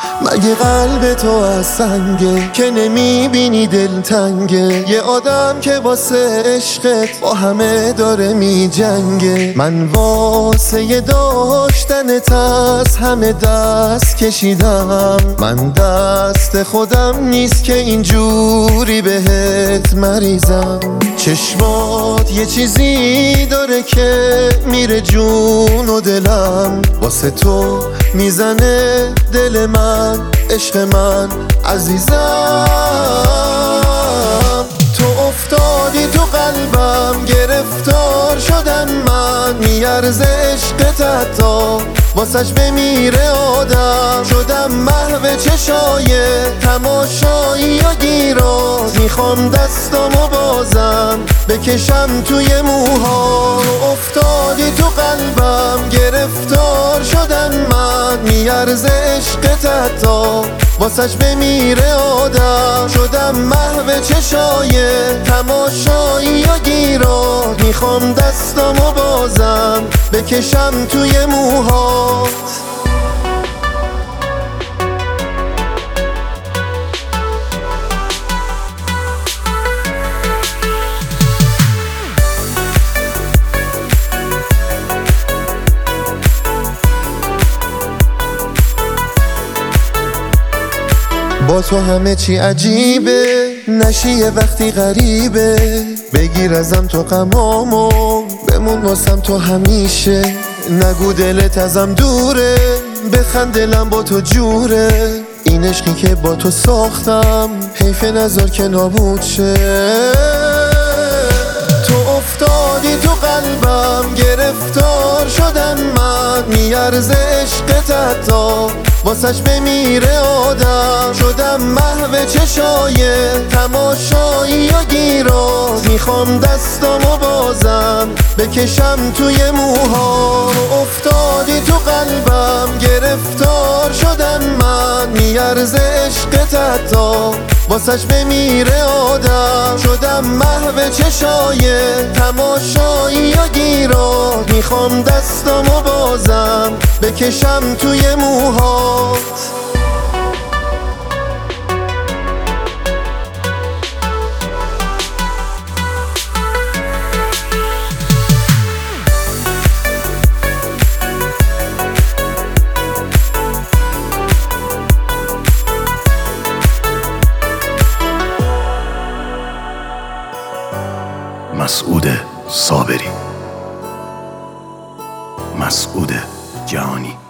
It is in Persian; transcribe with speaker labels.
Speaker 1: مگه قلب تو از سنگه که نمیبینی دلتنگه؟ یه آدم که واسه عشقت با همه داره میجنگه. من واسه داشتنت از همه دست کشیدم، من دست خودم نیست که اینجوری بهت مریضم. چشمات یه چیزی داره که میره جون و دلم، واسه تو میزنه دل من، عشق من عزیزم. تو افتادی تو قلبم، گرفتار شدم من، میارزه عشقت حتی واسش بمیره آدم. شدم محو چشای تماشایی و گیراز، میخوام دستامو بازم بکشم توی موها. افتادی تو قلبم، گرفتار شدم من، میارزه عشقت حتی واسش بمیره آدم. شدم محو چشای تماشایی و گیراز، میخوام دستامو بازم بکشم توی موهات. با تو همه چی عجیبه، نشی یه وقتی غریبه. بگیر ازم تو غمامو، بمون واسم تو همیشه. نگو دلت ازم دوره، بخند دلم با تو جوره. این عشقی که با تو ساختم، حیف نذار که نابود شه. تو افتادی تو قلبم، گرفتار شدم من، میارزه عشقت حتی واسش بمیره آدم. شدم محو چشای تماشایی و گیراز، میخوام دستامو بازم بکشم توی موها. افتادی تو قلبم، گرفتار شدم من، میارزه عشقت حتی واسش بمیره آدم. شدم محو چشای تماشایی و گیراز، میخوام دستامو بازم بکشم توی موهات.
Speaker 2: مسعود صابری، مسعود جهانی.